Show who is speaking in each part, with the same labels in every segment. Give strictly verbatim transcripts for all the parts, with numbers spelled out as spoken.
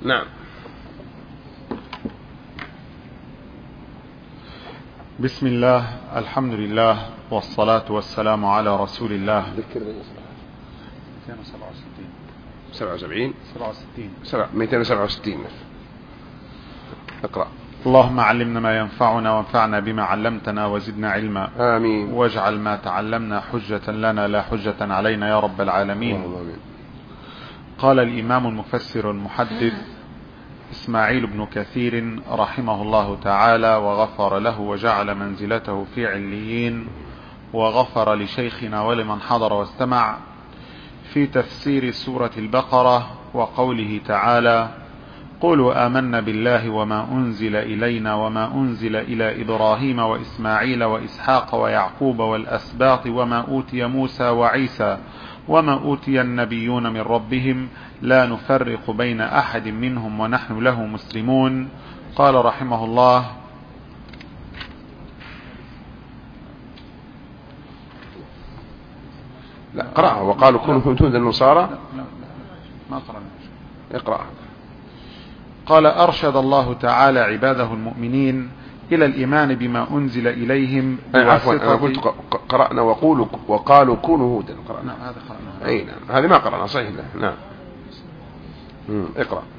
Speaker 1: نعم.
Speaker 2: بسم الله، الحمد لله، والصلاة والسلام على رسول الله.
Speaker 1: ذكرني
Speaker 2: مئتين وسبعة وستين
Speaker 1: سبعة وسبعين
Speaker 2: سبعة وستين
Speaker 1: مئتين وسبعة وستين. اقرأ.
Speaker 2: اللهم علمنا ما ينفعنا وانفعنا بما علمتنا وزدنا علما.
Speaker 1: آمين.
Speaker 2: واجعل ما تعلمنا حجة لنا لا حجة علينا يا رب العالمين.
Speaker 1: آمين.
Speaker 2: قال الإمام المفسر المحدث إسماعيل بن كثير رحمه الله تعالى وغفر له وجعل منزلته في عليين، وغفر لشيخنا ولمن حضر واستمع، في تفسير سورة البقرة وقوله تعالى: قولوا آمنا بالله وما أنزل إلينا وما أنزل إلى إبراهيم وإسماعيل وإسحاق ويعقوب والأسباط وما أوتي موسى وعيسى وما أوتي النبيون من ربهم لا نفرق بين أحد منهم ونحن له مسلمون. قال رحمه الله:
Speaker 1: لا قرأها. وقالوا كونوا هودا النصارى.
Speaker 2: ما قرأنا.
Speaker 1: اقرأ.
Speaker 2: قال: أرشد الله تعالى عباده المؤمنين إلى الإيمان بما أنزل إليهم
Speaker 1: عفوا أنا قلت قرأنا وقولوا وقالوا كونوا هودا. قرأنا
Speaker 2: هذا قرأنا.
Speaker 1: أي نعم، هذه ما قرأنا صحيح. نعم. اقرأ.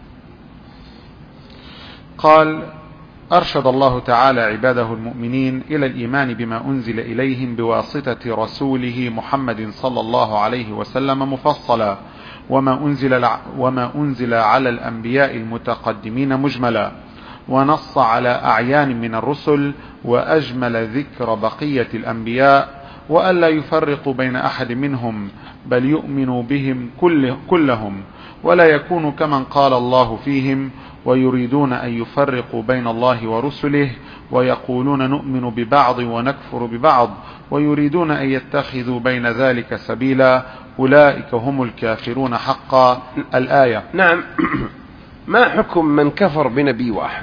Speaker 2: قال: أرشد الله تعالى عباده المؤمنين إلى الإيمان بما أنزل إليهم بواسطة رسوله محمد صلى الله عليه وسلم مفصلا، وما أنزل, وما أنزل على الأنبياء المتقدمين مجملا، ونص على أعيان من الرسل، وأجمل ذكر بقية الأنبياء، وألا يفرق بين أحد منهم بل يؤمن بهم كلهم، ولا يكون كمن قال الله فيهم ويريدون أن يفرقوا بين الله ورسله، ويقولون نؤمن ببعض ونكفر ببعض، ويريدون أن يتخذوا بين ذلك سبيلا، أولئك هم الكافرون حقا. الآية.
Speaker 1: نعم. ما حكم من كفر بنبي واحد؟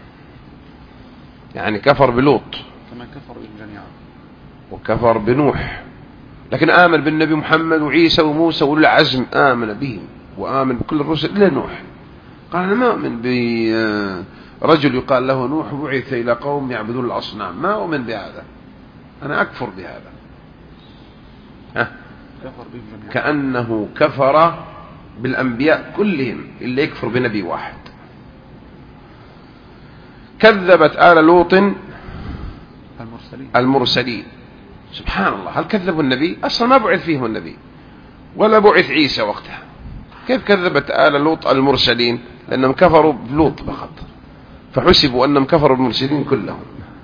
Speaker 1: يعني كفر بلوط
Speaker 2: كما كفر بالجميع،
Speaker 1: وكفر بنوح، لكن آمن بالنبي محمد وعيسى وموسى وأولي العزم، آمن بهم وآمن بكل الرسل إلا نوح. قال أنا ما أؤمن برجل يقال له نوح بعث إلى قوم يعبدون الأصنام، ما أؤمن بهذا، أنا أكفر بهذا. ها؟ كأنه كفر بالأنبياء كلهم إلا يكفر بنبي واحد. كذبت آل لوط
Speaker 2: المرسلين.
Speaker 1: المرسلين. سبحان الله، هل كذبوا النبي؟ أصلا ما بعث فيهم النبي ولا بعث عيسى وقتها. كيف كذبت آل لوط المرسلين؟ لأنهم كفروا بلوط فقط، فحسبوا أنهم كفروا بالمرسلين كلهم.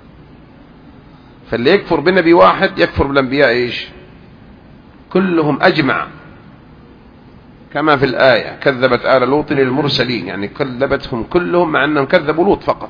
Speaker 1: فاللي يكفر بنبي واحد يكفر بالأنبياء إيش؟ كلهم أجمع، كما في الآية: كذبت آل لوط المرسلين، يعني كذبتهم كلهم مع أنهم كذبوا لوط فقط.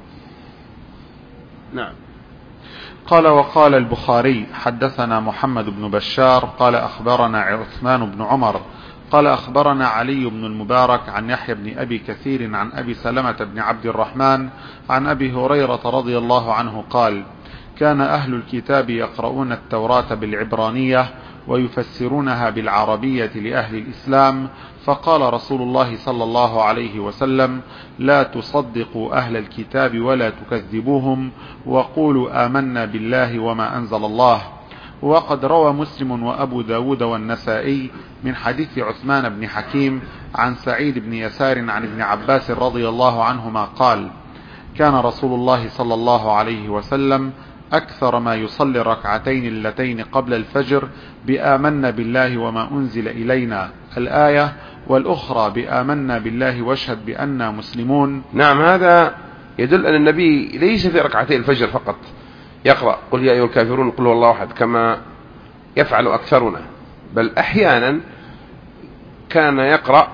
Speaker 1: نعم.
Speaker 2: قال: وقال البخاري: حدثنا محمد بن بشار قال أخبرنا عثمان بن عمر قال أخبرنا علي بن المبارك عن يحيى بن أبي كثير عن أبي سلمة بن عبد الرحمن عن أبي هريرة رضي الله عنه قال: كان أهل الكتاب يقرؤون التوراة بالعبرانية ويفسرونها بالعربية لأهل الإسلام، فقال رسول الله صلى الله عليه وسلم: لا تصدقوا أهل الكتاب ولا تكذبوهم، وقولوا آمنا بالله وما أنزل الله. وقد روى مسلم وأبو داود والنسائي من حديث عثمان بن حكيم عن سعيد بن يسار عن ابن عباس رضي الله عنهما قال: كان رسول الله صلى الله عليه وسلم أكثر ما يصلي الركعتين اللتين قبل الفجر بآمنا بالله وما أنزل إلينا الآية، والأخرى بآمنا بالله واشهد بأننا مسلمون.
Speaker 1: نعم، هذا يدل أن النبي ليس في ركعتي الفجر فقط يقرأ قل يا أيها الكافرون قل هو الله أحد كما يفعل أكثرنا، بل أحيانا كان يقرأ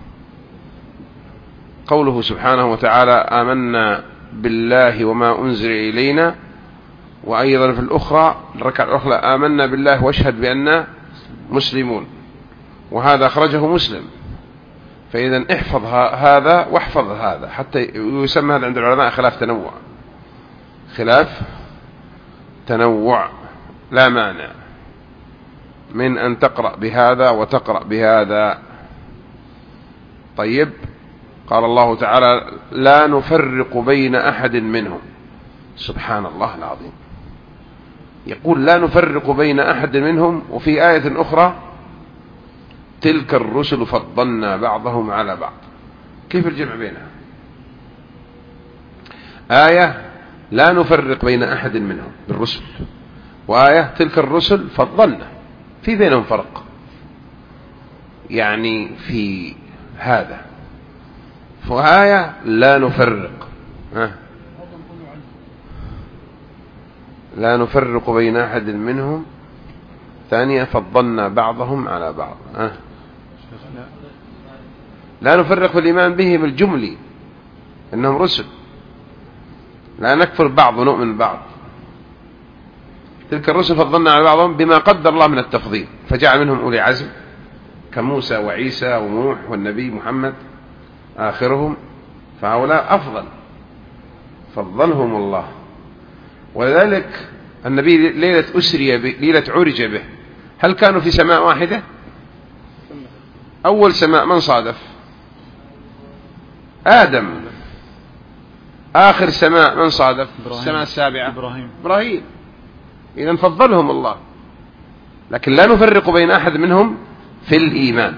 Speaker 1: قوله سبحانه وتعالى: آمنا بالله وما أنزل إلينا، وأيضا في الأخرى الركعة الأخرى: آمنا بالله واشهد بأننا مسلمون، وهذا أخرجه مسلم. فإذا احفظ هذا واحفظ هذا، حتى يسمى هذا عند العلماء خلاف تنوع. خلاف تنوع لا مانع من أن تقرأ بهذا وتقرأ بهذا. طيب، قال الله تعالى لا نفرق بين أحد منهم. سبحان الله العظيم، يقول لا نفرق بين أحد منهم، وفي آية أخرى تلك الرسل فضلنا بعضهم على بعض. كيف الجمع بينها؟ آية لا نفرق بين أحد منهم بالرسل، وآية تلك الرسل فضلنا، في بينهم فرق يعني في هذا. فآية لا نفرق ها لا نفرق بين أحد منهم، ثانية فضلنا بعضهم على بعض. ها لا نفرق في الإيمان بهم الجملي إنهم رسل، لا نكفر بعض ونؤمن بعض. تلك الرسل فضلنا على بعضهم بما قدر الله من التفضيل، فجعل منهم أولي عزم كموسى وعيسى ونوح والنبي محمد آخرهم، فهؤلاء أفضل، فضلهم الله. ولذلك النبي ليلة أسري به، ليلة عرج به، هل كانوا في سماء واحدة؟ أول سماء من صادف؟ آدم. آخر سماء من صادف؟ السماء السابعة إبراهيم. إبراهيم. إذن فضلهم الله، لكن لا نفرق بين أحد منهم في الإيمان.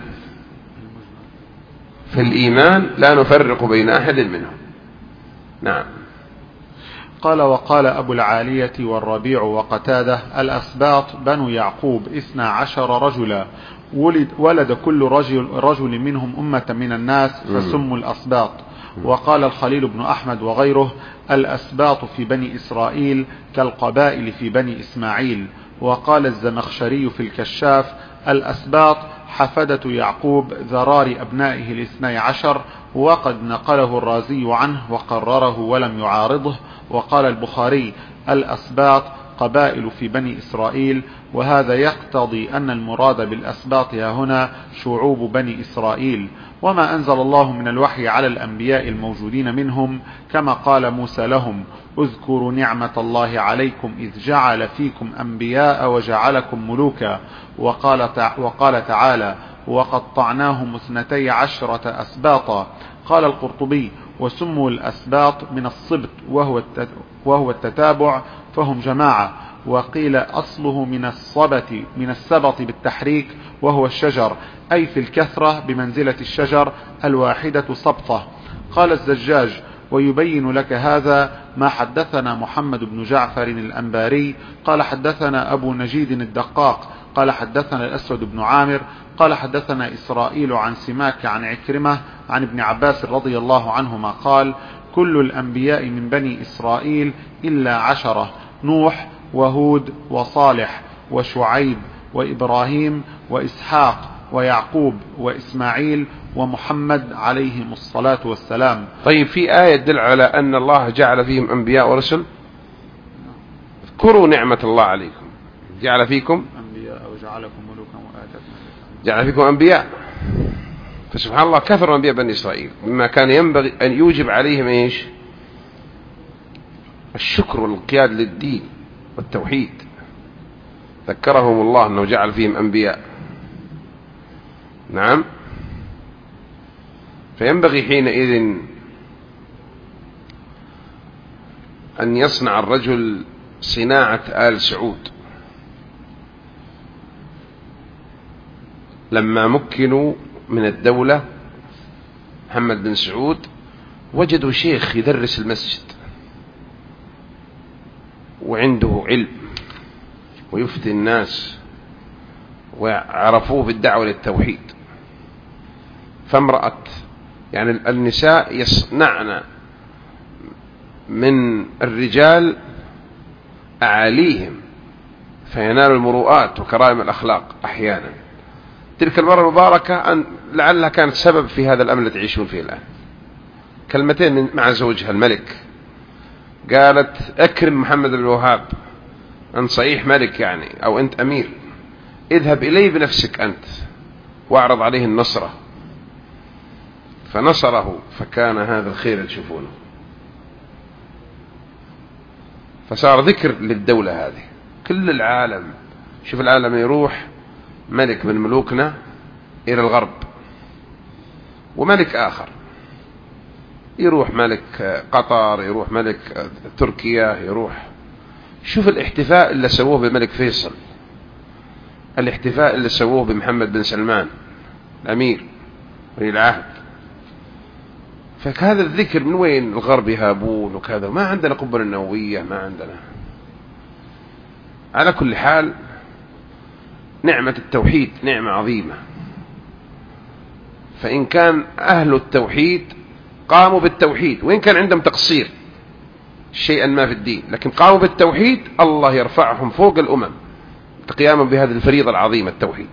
Speaker 1: في الإيمان لا نفرق بين أحد منهم. نعم.
Speaker 2: قال وقال أبو العالية والربيع وقتادة الأسباط بنو يعقوب اثنا عشر رجلا، ولد, ولد كل رجل, رجل منهم أمة من الناس فسموا الأسباط. وقال الخليل بن أحمد وغيره الأسباط في بني إسرائيل كالقبائل في بني إسماعيل. وقال الزمخشري في الكشاف الأسباط حفدة يعقوب ذرار أبنائه الاثني عشر، وقد نقله الرازي عنه وقرره ولم يعارضه. وقال البخاري الأسباط قبائل في بني إسرائيل، وهذا يقتضي أن المراد بالأسباط هنا شعوب بني إسرائيل، وما أنزل الله من الوحي على الأنبياء الموجودين منهم، كما قال موسى لهم اذكروا نعمة الله عليكم إذ جعل فيكم أنبياء وجعلكم ملوكا. وقال, وقال تعالى وقطعناهم اثنتي عشرة أسباطا. قال القرطبي وسموا الأسباط من الصبت وهو وهو التتابع فهم جماعة. وقيل أصله من الصبت من السبط بالتحريك وهو الشجر، أي في الكثرة بمنزلة الشجر الواحدة سبطة. قال الزجاج ويبين لك هذا ما حدثنا محمد بن جعفر الأنباري قال حدثنا أبو نجيد الدقاق قال حدثنا الأسود بن عامر قال حدثنا إسرائيل عن سماك عن عكرمة عن ابن عباس رضي الله عنهما قال كل الأنبياء من بني إسرائيل إلا عشرة، نوح وهود وصالح وشعيب وإبراهيم وإسحاق ويعقوب وإسماعيل ومحمد عليهم الصلاة والسلام.
Speaker 1: طيب في آية تدل على أن الله جعل فيهم أنبياء ورسل. اذكروا نعمة الله عليكم جعل فيكم
Speaker 2: أنبياء وجعلكم ملوكا وآتاكم
Speaker 1: جعل فيكم أنبياء. فسبحان الله كثر أنبياء بني إسرائيل مما كان ينبغي أن يوجب عليهم إيش؟ الشكر والانقياد للدين والتوحيد. ذكرهم الله أنه جعل فيهم أنبياء. نعم. فينبغي حينئذ أن يصنع الرجل صناعة آل سعود. لما مكنوا من الدولة محمد بن سعود وجدوا شيخ يدرس المسجد وعنده علم ويفتي الناس وعرفوه بالدعوة للتوحيد. فامرأة يعني النساء يصنعن من الرجال أعاليهم فينالوا المروءات وكرائم الأخلاق أحيانا. تلك المرة المباركة أن لعلها كانت سبب في هذا الأمر الذي تعيشون فيه الآن. كلمتين مع زوجها الملك، قالت أكرم محمد بن الوهاب، أنت صحيح ملك يعني أو أنت أمير، اذهب إليه بنفسك أنت واعرض عليه النصرة. فنصره فكان هذا الخير اللي تشوفونه. فصار ذكر للدولة هذه. كل العالم شوف العالم يروح ملك من ملوكنا إلى الغرب وملك آخر يروح ملك قطر، يروح ملك تركيا، يروح. شوف الاحتفاء اللي سووه بملك فيصل، الاحتفاء اللي سووه بمحمد بن سلمان الأمير ولي العهد. فهذا الذكر من وين؟ الغرب يهابون وكذا، ما عندنا قنبلة النووية، ما عندنا. على كل حال نعمة التوحيد نعمة عظيمة، فإن كان أهل التوحيد قاموا بالتوحيد وإن كان عندهم تقصير شيئا ما في الدين، لكن قاموا بالتوحيد الله يرفعهم فوق الأمم قياما بهذه الفريضة العظيمة التوحيد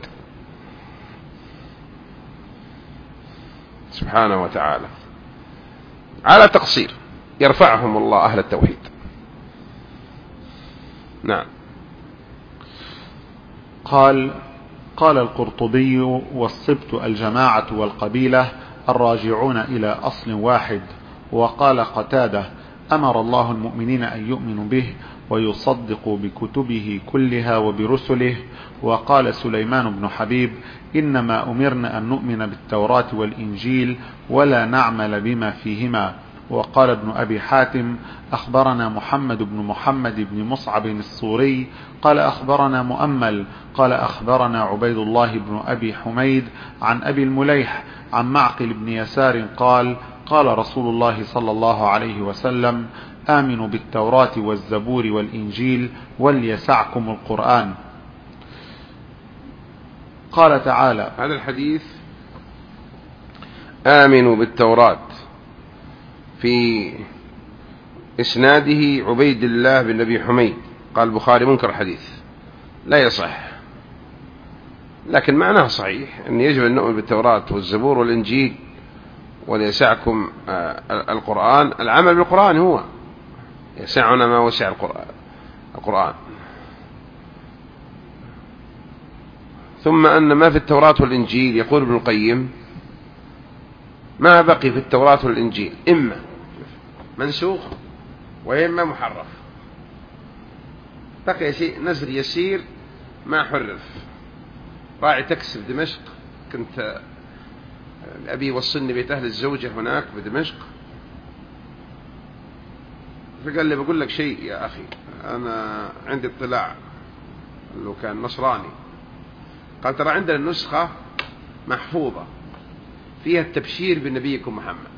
Speaker 1: سبحانه وتعالى. على تقصير يرفعهم الله أهل التوحيد. نعم.
Speaker 2: قال قال القرطبي: والصبت الجماعة والقبيلة الراجعون إلى أصل واحد. وقال قتادة: أمر الله المؤمنين أن يؤمنوا به ويصدقوا بكتبه كلها وبرسله. وقال سليمان بن حبيب: إنما أمرنا أن نؤمن بالتوراة والإنجيل ولا نعمل بما فيهما. وقال ابن أبي حاتم: أخبرنا محمد بن محمد بن مصعب الصوري قال أخبرنا مؤمل قال أخبرنا عبيد الله بن أبي حميد عن أبي المليح عن معقل بن يسار قال: قال رسول الله صلى الله عليه وسلم: آمنوا بالتوراة والزبور والإنجيل وليسعكم القرآن. قال تعالى:
Speaker 1: هذا الحديث آمنوا بالتوراة في إسناده عبيد الله بن أبي حميد، قال البخاري منكر حديث لا يصح، لكن معناه صحيح أن يجب أن نؤمن بالتوراة والزبور والإنجيل وليسعكم القرآن. العمل بالقرآن هو يسعنا ما وسع القرآن, القرآن. ثم أن ما في التوراة والإنجيل يقول ابن القيم ما بقي في التوراة والإنجيل إما منسوخ وإما محرف، بقي شيء نزل يسير ما حرف. راعي تاكسي في دمشق، كنت أبي وصلني بيت أهل الزوجة هناك بدمشق، فقال لي بقول لك شيء يا أخي، أنا عندي اطلاع، لو كان نصراني، قال ترى عندنا النسخة محفوظة فيها التبشير بنبيكم محمد،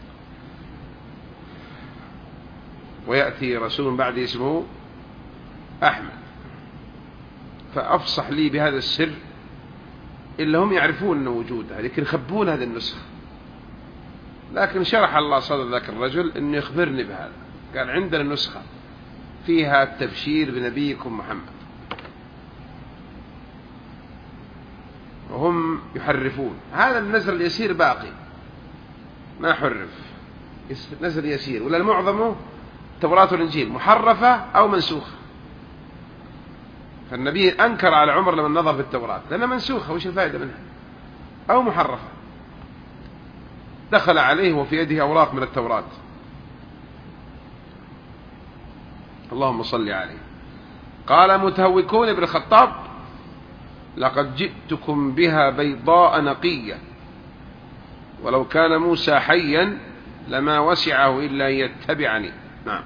Speaker 1: ويأتي رسول بعد اسمه أحمد، فأفصح لي بهذا السر إلا هم يعرفون أنه وجودها، لكن يخبون هذه النسخة. لكن شرح الله صدر ذاك الرجل أنه يخبرني بهذا، قال عندنا نسخة فيها التبشير بنبيكم محمد، وهم يحرفون. هذا النزل اليسير باقي ما حرف، نزل يسير، ولا المعظم التوراة والإنجيل محرفة أو منسوخة. فالنبي أنكر على عمر لما نظر في التوراة لأنها منسوخة، وش الفائدة منها؟ أو محرفة. دخل عليه وفي يده أوراق من التوراة. اللهم صل عليه. قال متهوكون ابن الخطاب: لقد جئتكم بها بيضاء نقية، ولو كان موسى حيا لما وسعه إلا أن يتبعني. نعم.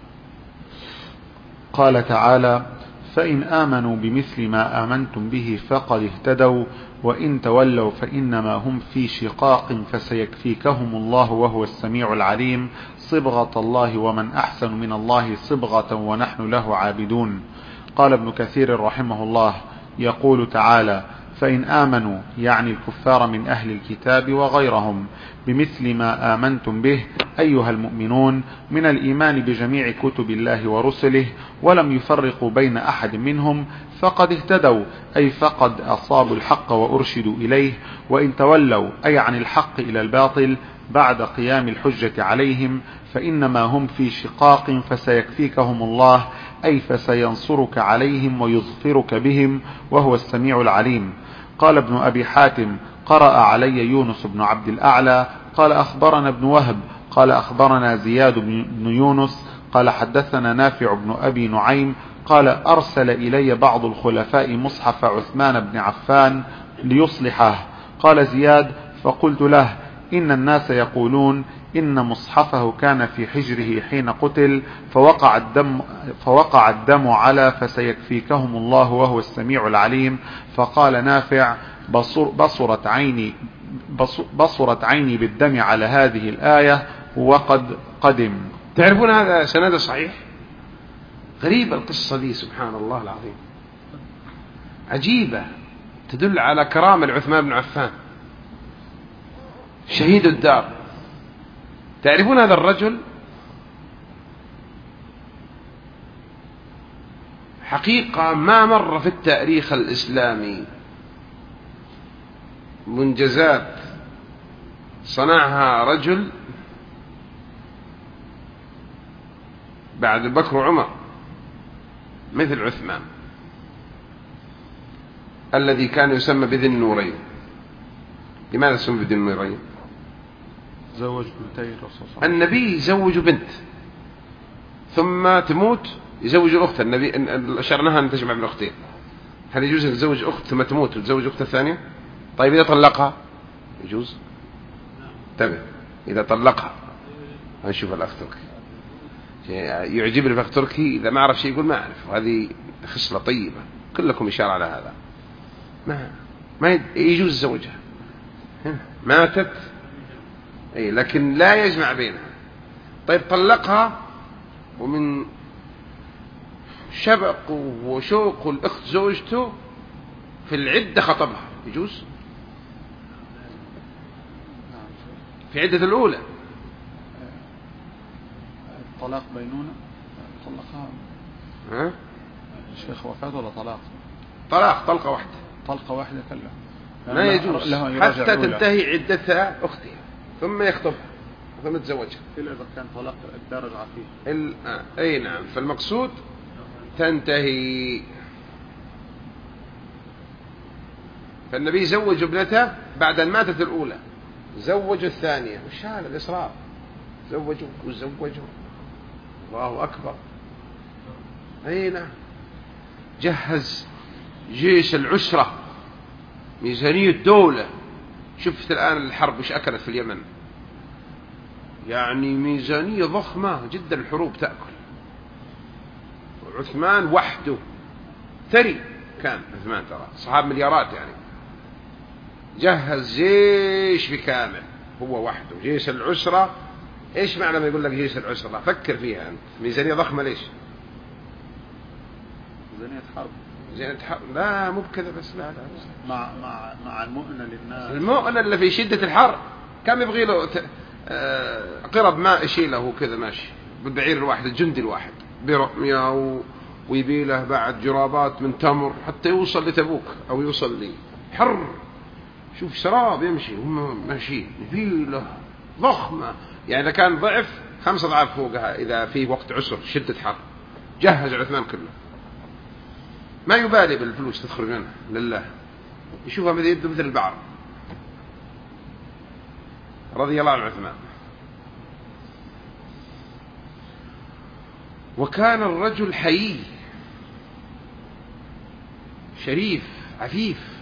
Speaker 2: قال تعالى: فإن آمنوا بمثل ما آمنتم به فقد اهتدوا وإن تولوا فإنما هم في شقاق فسيكفيكهم الله وهو السميع العليم. صبغة الله ومن أحسن من الله صبغة ونحن له عابدون. قال ابن كثير رحمه الله: يقول تعالى: فإن آمنوا يعني الكفار من أهل الكتاب وغيرهم بمثل ما آمنتم به أيها المؤمنون من الإيمان بجميع كتب الله ورسله ولم يفرقوا بين أحد منهم فقد اهتدوا، أي فقد أصابوا الحق وأرشدوا إليه. وإن تولوا أي عن الحق إلى الباطل بعد قيام الحجة عليهم فإنما هم في شقاق فسيكفيكهم الله، أي فسينصرك عليهم ويظفرك بهم وهو السميع العليم. قال ابن أبي حاتم: قرأ علي يونس بن عبد الأعلى قال أخبرنا ابن وهب قال أخبرنا زياد بن يونس قال حدثنا نافع بن أبي نعيم قال أرسل إلي بعض الخلفاء مصحف عثمان بن عفان ليصلحه. قال زياد: فقلت له: إن الناس يقولون إن مصحفه كان في حجره حين قتل فوقع الدم, فوقع الدم على فسيكفيكهم الله وهو السميع العليم. فقال نافع بصر بصرت عيني بصرت عيني بالدم على هذه الآية وقد قدم.
Speaker 1: تعرفون هذا سند صحيح؟ غريبة القصة دي سبحان الله العظيم، عجيبة، تدل على كرامة لعثمان بن عفان شهيد الدار. تعرفون هذا الرجل حقيقة ما مر في التاريخ الإسلامي منجزات صنعها رجل بعد بكر وعمر مثل عثمان الذي كان يسمى بذي النورين. لماذا سمي بذي النورين؟
Speaker 2: زوج بنتي الرسول صلى الله عليه وسلم.
Speaker 1: النبي يزوج بنت ثم تموت يزوج الأخت. النبي أشرناها أن تجمع بين أختين. هل يجوز أن تزوج أخت ثم تموت وتزوج أخت الثانية؟ طيب إذا طلقها يجوز؟ تمام. إذا طلقها هنشوف الأخ تركي يعجبني في الأخ تركي إذا ما أعرف شيء يقول ما أعرف، وهذه خصلة طيبة كلكم إشارة على هذا. ما ما يجوز زوجها ماتت أي لكن لا يجمع بينها. طيب طلقها ومن شبق وشوق الأخت زوجته في العدة خطبها يجوز؟ في عدة الأولى
Speaker 2: طلاق بينونة طلقها
Speaker 1: ها؟
Speaker 2: الشيخ وفاة ولا طلاق؟
Speaker 1: طلاق طلقة واحدة
Speaker 2: طلقة واحدة كلها
Speaker 1: ما يجوز حتى تنتهي عدتها أختها ثم يخطبها ثم تزوجها
Speaker 2: إلا إذا كان طلاق الدرج عفيه
Speaker 1: ال... آه. أي نعم. فالمقصود تنتهي. فالنبي زوج ابنته بعد أن ماتت الأولى زوج الثانية. وش هذا الإصرار؟ زوجوا وزوجوا الله أكبر. أي نعم. جهز جيش العسرة ميزانية دولة. شفت الآن الحرب وش أكلت في اليمن، يعني ميزانية ضخمة جدا الحروب تأكل. عثمان وحده ثري كان عثمان ترى صحاب مليارات يعني. جهز جيش بكامل هو وحده جيش العسرة. ايش معنى ما يقول لك جيش العسرة؟ فكر فيها انت. ميزانية ضخمة ليش؟
Speaker 2: ميزانية حرب.
Speaker 1: ميزانية حرب لا مو بكذا بس لا لا
Speaker 2: مع مع مع المؤنة للناس.
Speaker 1: المؤنة اللي في شدة الحر كم يبغي له ت... آه... قرب ماء يشيله كذا ماشي بالبعير الواحد الجندي الواحد برمية و... ويبي له بعد جرابات من تمر حتى يوصل لتبوك او يوصل لي حر. شوف سراب يمشي هم ماشيين يبي له ضخمة يعني إذا كان ضعف خمسة أضعاف فوقها إذا في وقت عسر شدة حر. جهز عثمان كله ما يبالي بالفلوس تخرج منه لله. يشوفها مثل يده مثل البعر رضي الله عن عثمان. وكان الرجل حيي شريف عفيف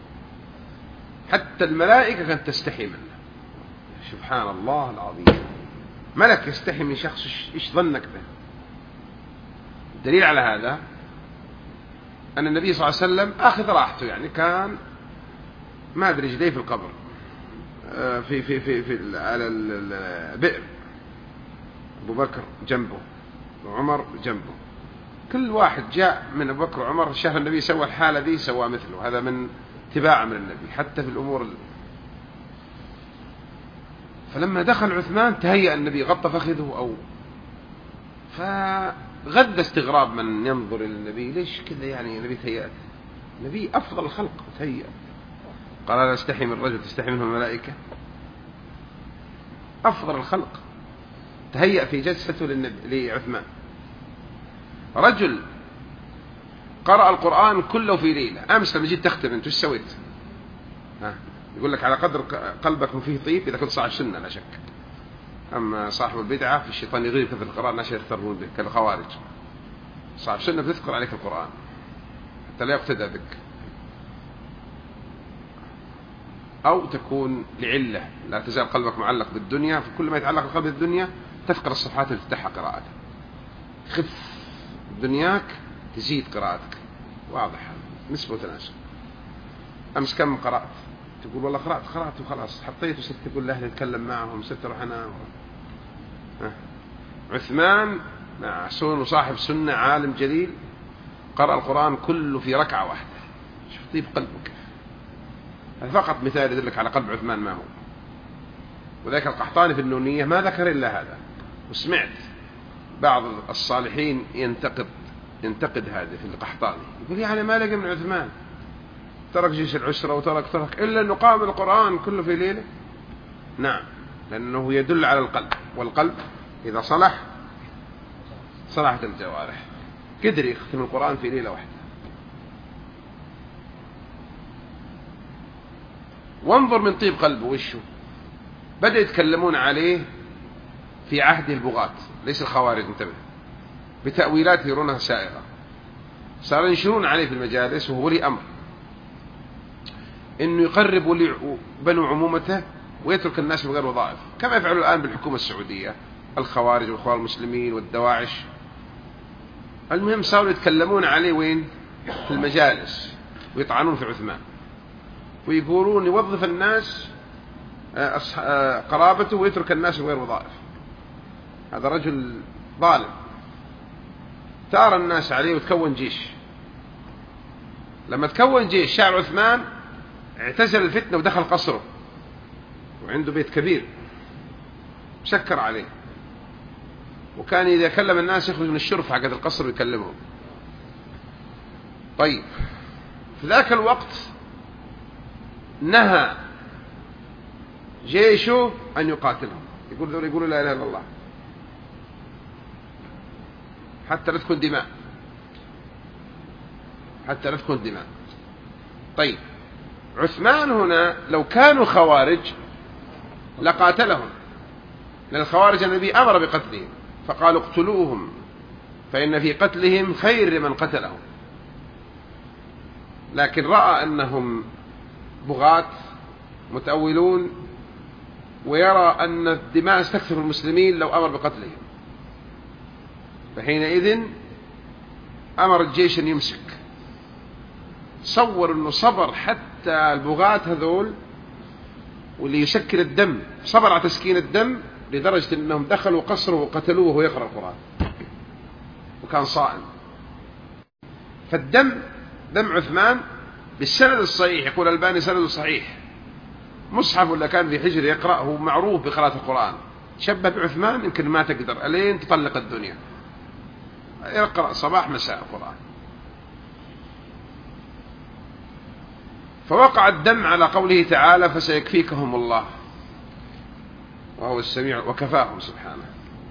Speaker 1: حتى الملائكة كانت تستحي منه. سبحان الله العظيم. ملك يستحي من شخص ايش ظنك به؟ الدليل على هذا أن النبي صلى الله عليه وسلم أخذ راحته يعني كان ما أدري رجليه في القبر في في في في على البئر. أبو بكر جنبه وعمر جنبه. كل واحد جاء من أبو بكر وعمر شاف النبي سوى الحالة دي سوى مثله. هذا من اتباع من النبي حتى في الأمور. فلما دخل عثمان تهيأ النبي غطى فخذه أو فغذى استغراب من ينظر إلى النبي. ليش كذا يعني النبي تهيأت؟ النبي أفضل الخلق تهيأ. قال لا استحي من الرجل تستحي منه الملائكة. أفضل الخلق تهيأ في جلسته للنبي لعثمان. رجل قرأ القرآن كله في ليلة. أمس لما جيت تختم أنت وش سويت؟ ها يقول لك على قدر قلبك فيه طيب إذا كنت صاحب سنة لا شك. أما صاحب البدعة في الشيطان يغيب في القرآن ناس يخترون به كالخوارج. صاحب سنة بتذكر عليك القرآن حتى لا يقتدى بك. أو تكون لعلة، لا تزال قلبك معلق بالدنيا، فكل ما يتعلق القلب بالدنيا تفقر الصفحات اللي تفتحها قراءتها، خف دنياك تزيد قراءتك. واضح هذا نسبة وتناسب. أمس كم قرأت؟ تقول والله قرأت قرأت وخلاص حطيت وصرت تقول لأهلي نتكلم معهم صرت أروح أنام. عثمان مع سون وصاحب سنة عالم جليل قرأ القرآن كله في ركعة واحدة. شوف طيب قلبك. هذا فقط مثال يدلك على قلب عثمان ما هو. وذلك القحطاني في النونية ما ذكر إلا هذا. وسمعت بعض الصالحين ينتقد ينتقد هذا في القحطاني، يقول يعني ما لقى من عثمان ترك جيش العسرة وترك ترك إلا أنه قام القرآن كله في ليلة. نعم، لأنه يدل على القلب، والقلب إذا صلح صلحت الجوارح. قدر يختم القرآن في ليلة واحدة. وانظر من طيب قلبه وشه. بدأ يتكلمون عليه في عهد البغاة، ليس الخوارج، انتبه، بتأويلات يرونها سائغة. صاروا ينشرون عليه في المجالس وهو ولي أمر إنه يقرب بنو عمومته ويترك الناس بغير وظائف، كما يفعل الآن بالحكومة السعودية الخوارج والإخوان المسلمين والدواعش. المهم صاروا يتكلمون عليه وين؟ في المجالس، ويطعنون في عثمان ويقولون يوظف الناس قرابته ويترك الناس بغير وظائف. هذا رجل ظالم. ثار الناس عليه وتكون جيش. لما تكون جيش شعب عثمان اعتزل الفتنة ودخل قصره، وعنده بيت كبير مسكر عليه، وكان إذا كلم الناس يخرج من الشرف حق القصر ويكلمهم. طيب في ذاك الوقت نهى جيشه أن يقاتلهم، يقول ذول يقولوا لا إله إلا الله حتى لا تكون دماء، حتى لا تكون دماء. طيب عثمان هنا لو كانوا خوارج لقاتلهم، لأن الخوارج النبي أمر بقتلهم فقالوا اقتلوهم فإن في قتلهم خير لمن قتلهم. لكن رأى أنهم بغاة متأولون ويرى أن الدماء استكثر المسلمين لو أمر بقتلهم، فحينئذ أمر الجيش أن يمسك. تصور أنه صبر حتى البغاة هذول واللي يسكن الدم، صبر على تسكين الدم لدرجة أنهم دخلوا قصره وقتلوه وهو يقرأ القرآن وكان صائم. فالدم دم عثمان بالسند الصحيح، يقول الباني سند صحيح، مصحف ولا كان في حجر يقرأ، هو معروف بقراءة القرآن، شبه بعثمان يمكن ما تقدر ألين تطلق الدنيا، يقرأ صباح مساء القرآن. فوقع الدم على قوله تعالى فسيكفيكهم الله وهو السميع، وكفاهم سبحانه.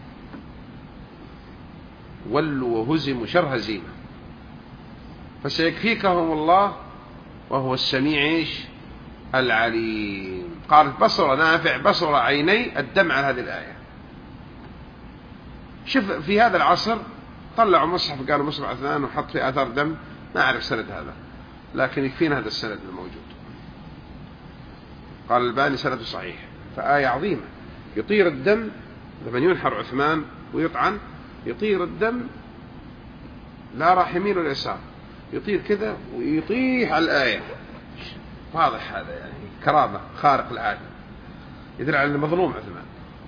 Speaker 1: ولوا وهزموا شر هزيمة. فسيكفيكهم الله وهو السميع إيش؟ العليم. قالت بصر نافع بصر عيني الدم على هذه الآية. شوف في هذا العصر طلعوا مصحف قالوا مصحف عثمان وحط في آثار دم، ما أعرف سند هذا لكن يكفينا هذا السند الموجود. قال الباني سند صحيح. فآية عظيمة يطير الدم لمن ينحر عثمان ويطعن، يطير الدم لا راح يمين ولا يسار، يطير كذا ويطيح على الآية. واضح هذا يعني كرامة خارق العادة، يدل على المظلوم عثمان.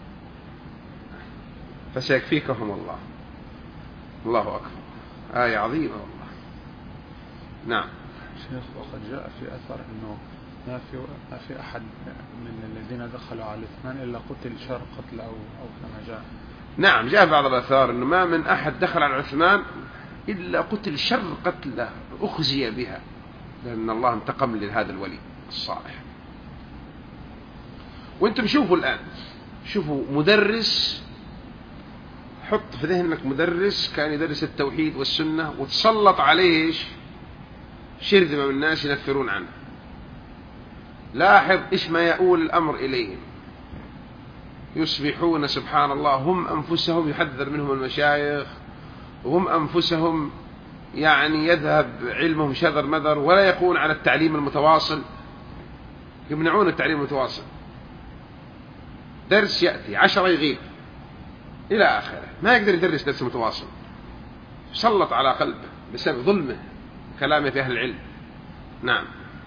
Speaker 1: فسيكفيكهم الله. الله أكبر، آية عظيمة والله. نعم
Speaker 2: شيخ. وقد جاء في أثر أنه ما في ما في أحد من الذين دخلوا على عثمان إلا قتل شر قتل أو أو كما جاء.
Speaker 1: نعم جاء بعض الآثار أنه ما من أحد دخل على عثمان إلا قتل شر قتله أخزي بها، لأن الله انتقم لهذا الولي الصالح. وانتم شوفوا الآن، شوفوا مدرس، حط في ذهنك مدرس كان يدرس التوحيد والسنة وتسلط عليه إيش؟ شرذمة من الناس ينفرون عنه. لاحظ إيش ما يؤول الأمر إليهم، يصبحون سبحان الله هم أنفسهم يحذر منهم المشايخ، وهم أنفسهم يعني يذهب علمهم شذر مذر ولا يكون على التعليم المتواصل. يمنعون التعليم المتواصل، درس يأتي عشرة يغيب إلى آخره، ما يقدر يدرس درس متواصل، سلط على قلبه بسبب ظلمه كلامه في أهل العلم. نعم.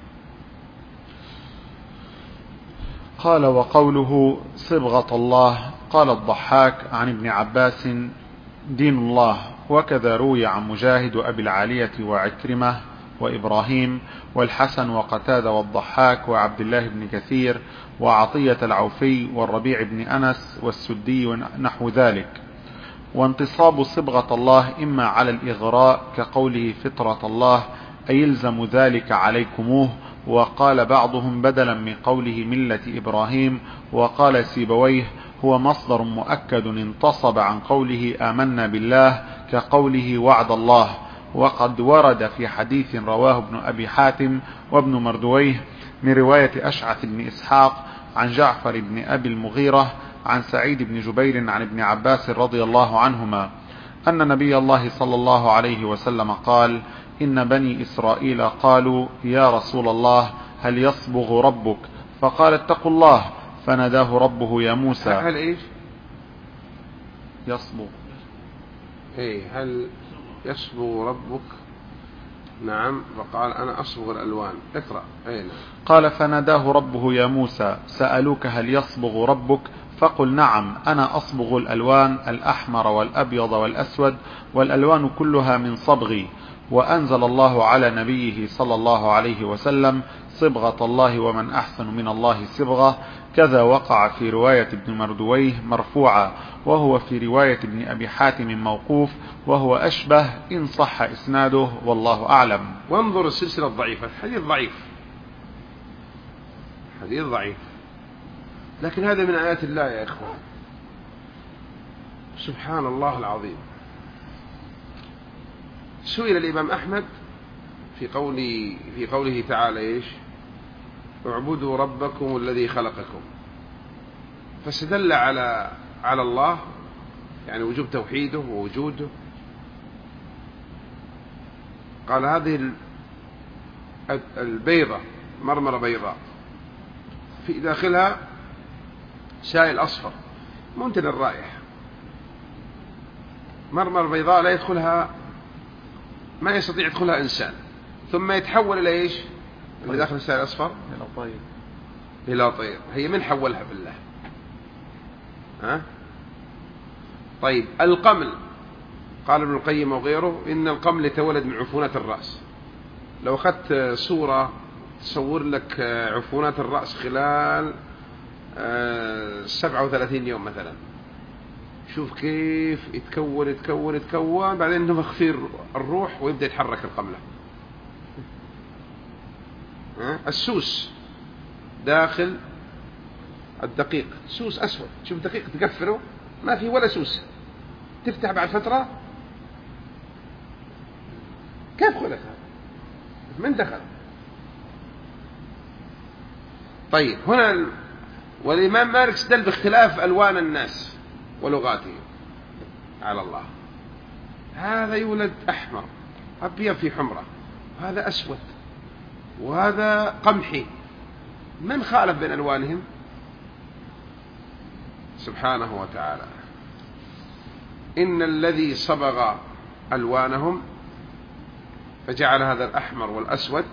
Speaker 2: قال وقوله صبغة الله، قال الضحاك عن ابن عباس دين الله، وكذا روي عن مجاهد وأبي العالية وعكرمة وإبراهيم والحسن وقتادة والضحاك وعبد الله بن كثير وعطية العوفي والربيع بن أنس والسدي نحو ذلك. وانتصاب صبغة الله إما على الإغراء كقوله فطرة الله أي يلزم ذلك عليكموه، وقال بعضهم بدلا من قوله ملة إبراهيم، وقال سيبويه هو مصدر مؤكد انتصب عن قوله آمنا بالله كقوله وعد الله. وقد ورد في حديث رواه ابن أبي حاتم وابن مردويه من رواية أشعث بن إسحاق عن جعفر بن أبي المغيرة عن سعيد بن جبير عن ابن عباس رضي الله عنهما أن نبي الله صلى الله عليه وسلم قال إن بني إسرائيل قالوا يا رسول الله هل يصبغ ربك؟ فقال اتقوا الله، فناداه ربه يا موسى.
Speaker 1: هل إيش
Speaker 2: يصبغ؟
Speaker 1: إيه هل يصبغ ربك؟ نعم. فقال أنا أصبغ الألوان. اقرأ. أين؟
Speaker 2: قال فناداه ربه يا موسى سألوك هل يصبغ ربك؟ فقل نعم أنا أصبغ الألوان الأحمر والأبيض والأسود، والألوان كلها من صبغي. وأنزل الله على نبيه صلى الله عليه وسلم صبغة الله ومن أحسن من الله صبغة. كذا وقع في رواية ابن مردويه مرفوعا، وهو في رواية ابن أبي حاتم موقوف، وهو أشبه إن صح إسناده والله أعلم.
Speaker 1: وانظر السلسلة الضعيفة، حديث ضعيف، حديث ضعيف، لكن هذا من آيات الله يا إخوان، سبحان الله العظيم. سئل الإمام أحمد في قوله, في قوله تعالى إيش؟ اعبدوا ربكم الذي خلقكم، فاستدل على على الله يعني وجوب توحيده ووجوده. قال هذه البيضة مرمرة بيضاء في داخلها سائل أصفر منتن الرائحة، مرمرة بيضاء لا يدخلها، ما يستطيع يدخلها إنسان، ثم يتحول إلى إيش اللي داخل السائل الأصفر؟
Speaker 2: إلى طير.
Speaker 1: إلى طير. هي من حولها بالله؟ ها؟ طيب القمل، قال ابن القيم وغيره إن القمل يتولد من عفونات الرأس. لو أخذت صورة تصور لك عفونات الرأس خلال سبعة وثلاثين يوم مثلا، شوف كيف يتكون يتكون يتكون بعدين نفخ فيه الروح ويبدأ يتحرك القملة. السوس داخل الدقيق، سوس أسود، شوف دقيق تقفله ما فيه ولا سوس، تفتح بعد فترة كيف خلق هذا؟ من دخل؟ طيب هنا والإمام مالك استدل باختلاف ألوان الناس ولغاتهم على الله، هذا يولد أحمر أبيض في حمرة، وهذا أسود وهذا قمحي، من خالف بين ألوانهم؟ سبحانه وتعالى. إن الذي صبغ ألوانهم فجعل هذا الأحمر والأسود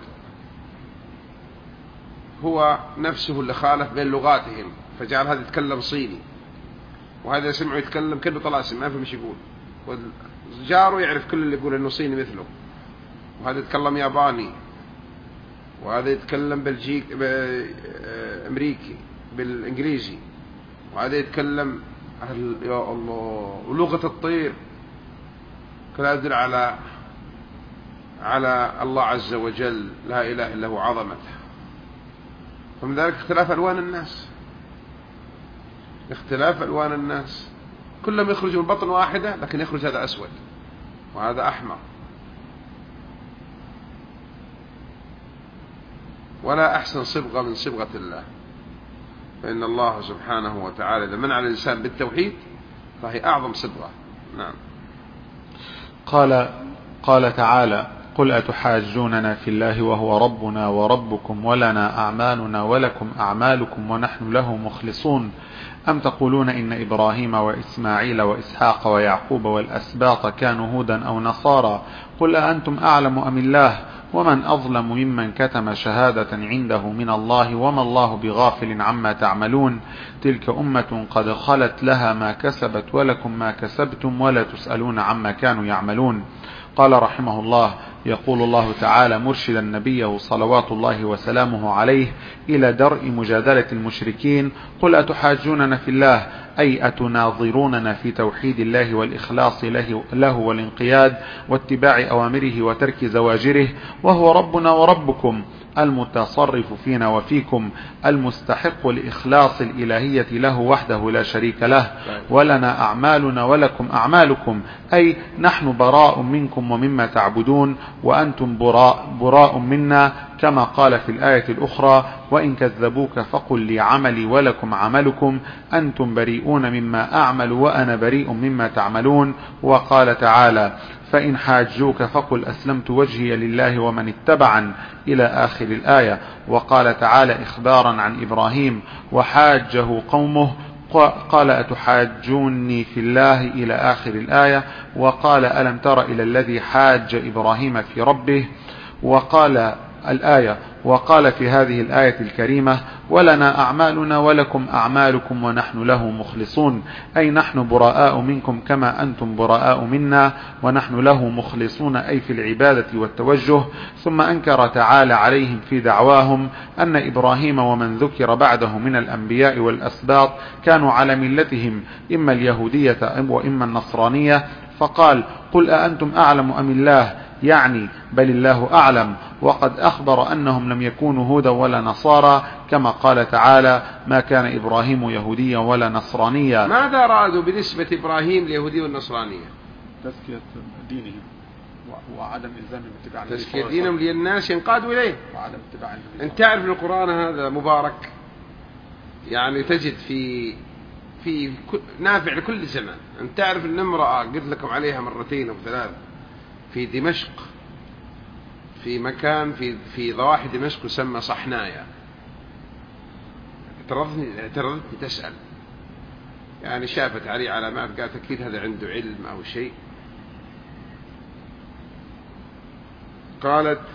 Speaker 1: هو نفسه اللي خالف بين لغاتهم، فجعل هذا يتكلم صيني وهذا يسمعه يتكلم كله طلاسم ما فهم ايش يقول، وجاره يعرف كل اللي يقول انه صيني مثله، وهذا يتكلم ياباني وهذا يتكلم بلجيك امريكي بالانجليزي وهذا يتكلم يا الله ولغة الطير، كلا يدل على على الله عز وجل لا اله الا هو عظمته. ومن ذلك اختلاف ألوان الناس، اختلاف ألوان الناس كلهم يخرجوا من بطن واحدة، لكن يخرج هذا أسود وهذا أحمر. ولا أحسن صبغة من صبغة الله، فإن الله سبحانه وتعالى إذا منع الإنسان بالتوحيد فهي أعظم صبغة. نعم.
Speaker 2: قال قال تعالى قل أتحاجوننا في الله وهو ربنا وربكم ولنا أعمالنا ولكم أعمالكم ونحن له مخلصون أم تقولون إن إبراهيم وإسماعيل وإسحاق ويعقوب والأسباط كانوا هودا أو نصارى قل أأنتم أعلم أم الله ومن أظلم ممن كتم شهادة عنده من الله وما الله بغافل عما تعملون تلك أمة قد خلت لها ما كسبت ولكم ما كسبتم ولا تسألون عما كانوا يعملون. قال رحمه الله: يقول الله تعالى مرشدا نبيه صلوات الله وسلامه عليه إلى درء مجادلة المشركين: قل أتحاجوننا في الله، أي أتناظروننا في توحيد الله والإخلاص له, له والانقياد واتباع أوامره وترك زواجره، وهو ربنا وربكم المتصرف فينا وفيكم المستحق لإخلاص الإلهية له وحده لا شريك له، ولنا أعمالنا ولكم أعمالكم، أي نحن براء منكم ومما تعبدون وأنتم براء, براء منا، كما قال في الآية الأخرى: وإن كذبوك فقل لي عملي ولكم عملكم أنتم بريئون مما أعمل وأنا بريء مما تعملون. وقال تعالى: فإن حاجوك فقل أسلمت وجهي لله ومن اتبعن، إلى آخر الآية. وقال تعالى إخبارا عن إبراهيم: وحاجه قومه قال أتحاجوني في الله، إلى آخر الآية. وقال: ألم تر إلى الذي حاج إبراهيم في ربه. وقال الآية وقال في هذه الآية الكريمة: ولنا أعمالنا ولكم أعمالكم ونحن له مخلصون، أي نحن براء منكم كما أنتم براء منا ونحن له مخلصون، أي في العبادة والتوجه. ثم أنكر تعالى عليهم في دعواهم أن إبراهيم ومن ذكر بعده من الأنبياء والأسباط كانوا على ملتهم، إما اليهودية وإما النصرانية، فقال: قل أأنتم أعلم أم الله، يعني بل الله أعلم، وقد أخبر أنهم لم يكونوا هودا ولا نصارى، كما قال تعالى: ما كان إبراهيم يهوديا ولا نصرانيا.
Speaker 1: ماذا أرادوا بنسبة إبراهيم اليهودية والنصرانية؟
Speaker 2: تزكية دينهم وعدم إلزامهم اتباع النبي،
Speaker 1: تزكية دينهم للناس ينقادوا إليه
Speaker 2: وعدم اتباع النبي.
Speaker 1: أنت تعرف القرآن هذا مبارك، يعني تجد في في نافع لكل زمان. أنت تعرف أن امرأة قلت لكم عليها مرتين أو ثلاث في دمشق، في مكان في في ضواحي دمشق يسمى صحنايا، اعترضتني اعترضتني تسأل، يعني شافت عليه علامات، قالت أكيد هذا عنده علم أو شيء. قالت: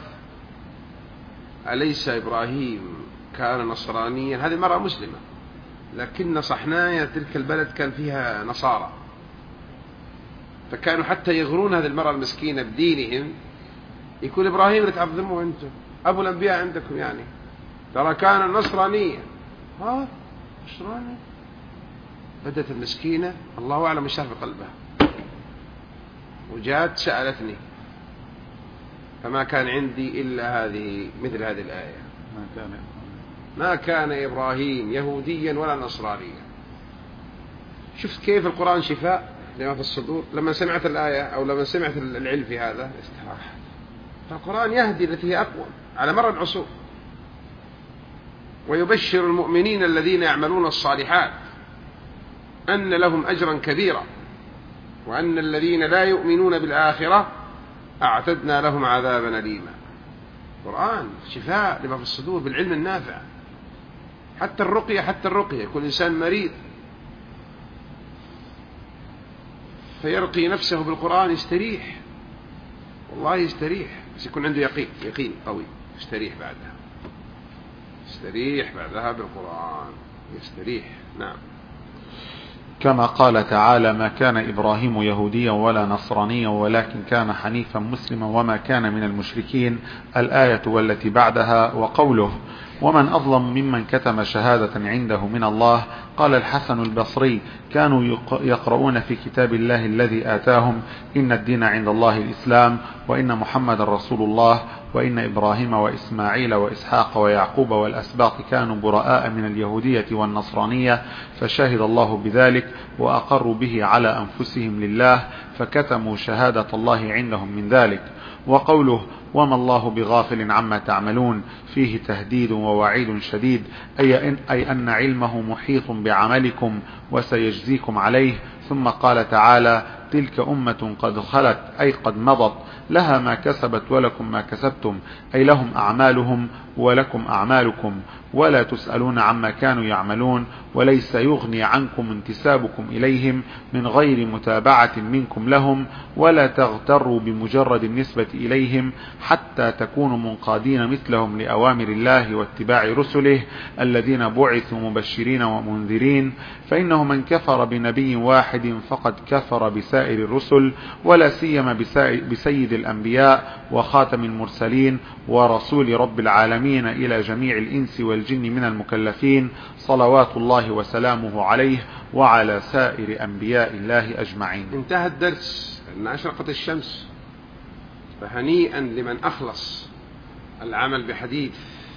Speaker 1: أليس إبراهيم كان نصرانيا؟ هذه مرأة مسلمة، لكن صحنايا تلك البلد كان فيها نصارى، فكانوا حتى يغرون هذه المرأة المسكينة بدينهم، يقول: إبراهيم اللي تعظموه أنتم، أبو الأنبياء عندكم، يعني ترى كان نصرانيا. ها نصراني؟ بدت المسكينة الله أعلم ايش في قلبها، وجات سألتني، فما كان عندي إلا هذه مثل هذه الآية:
Speaker 2: ما كان
Speaker 1: ما كان إبراهيم يهوديا ولا نصرانيا. شفت كيف القرآن شفاء لما في الصدور؟ لما سمعت الآية أو لما سمعت العلم في هذا استراح. فالقرآن يهدي التي هي أقوى على مر العصور، ويبشر المؤمنين الذين يعملون الصالحات أن لهم أجرا كبيرا، وأن الذين لا يؤمنون بالآخرة أعتدنا لهم عذابا أليما. القرآن شفاء لما في الصدور بالعلم النافع. حتى الرقية حتى الرقية كل إنسان مريض فيرقي نفسه بالقرآن يستريح، والله يستريح، بس يكون عنده يقين يقين قوي، يستريح بعدها، يستريح بعدها بالقرآن، يستريح. نعم.
Speaker 2: كما قال تعالى: ما كان إبراهيم يهوديا ولا نصرانيا ولكن كان حنيفا مسلما وما كان من المشركين، الآية والتي بعدها. وقوله: ومن أظلم ممن كتم شهادة عنده من الله. قال الحسن البصري: كانوا يقرؤون في كتاب الله الذي آتاهم: إن الدين عند الله الإسلام، وإن محمد رسول الله، وإن إبراهيم وإسماعيل وإسحاق ويعقوب والأسباط كانوا براء من اليهودية والنصرانية، فشهد الله بذلك وأقروا به على أنفسهم لله، فكتموا شهادة الله عندهم من ذلك. وقوله: وما الله بغافل عما تعملون، فيه تهديد ووعيد شديد، أي, إن أي أن علمه محيط بعملكم وسيجزيكم عليه. ثم قال تعالى: تلك أمة قد خلت أي قد مضت لها ما كسبت ولكم ما كسبتم، أي لهم أعمالهم ولكم أعمالكم، ولا تسألون عما كانوا يعملون، وليس يغني عنكم انتسابكم إليهم من غير متابعة منكم لهم، ولا تغتروا بمجرد النسبة إليهم حتى تكونوا منقادين مثلهم لأوامر الله واتباع رسله الذين بعثوا مبشرين ومنذرين، فإنه من كفر بنبي واحد فقد كفر بسائر الرسل، ولا سيما بسيد الأنبياء وخاتم المرسلين ورسول رب العالمين إلى جميع الإنس والجن من المكلفين، صلوات الله وسلامه عليه وعلى سائر أنبياء الله أجمعين.
Speaker 1: انتهى الدرس أن أشرقت الشمس، فهنيئا لمن أخلص العمل بحديث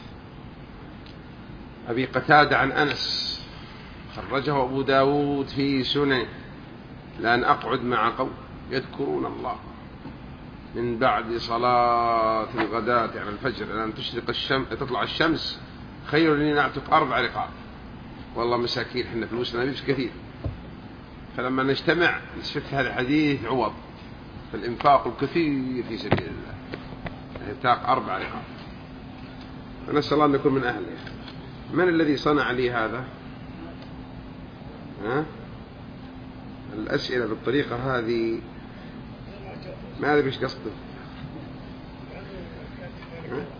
Speaker 1: أبي قتادة عن أنس خرجه أبو داود في سنن: لأن أقعد مع قوم يذكرون الله من بعد صلاة الغداة على الفجر لأن تشرق الشمس تطلع الشمس خير لي نعتق أربع رقاب. والله مساكين حنا فلوسنا مش كثير، فلما نجتمع نستفيد هذا الحديث عوض في الإنفاق الكثير في سبيل الله، يعتق أربع رقاب. فنسأل الله أن نكون من أهله. من الذي صنع لي هذا؟ ها؟ الأسئلة بالطريقة هذه ما أدري إيش قصده.